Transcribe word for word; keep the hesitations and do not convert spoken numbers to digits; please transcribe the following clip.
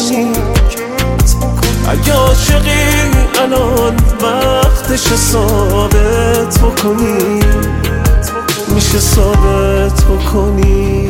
بکنی. اگه عاشقی الان وقتش ثابت بکنی، میشه ثابت بکنی.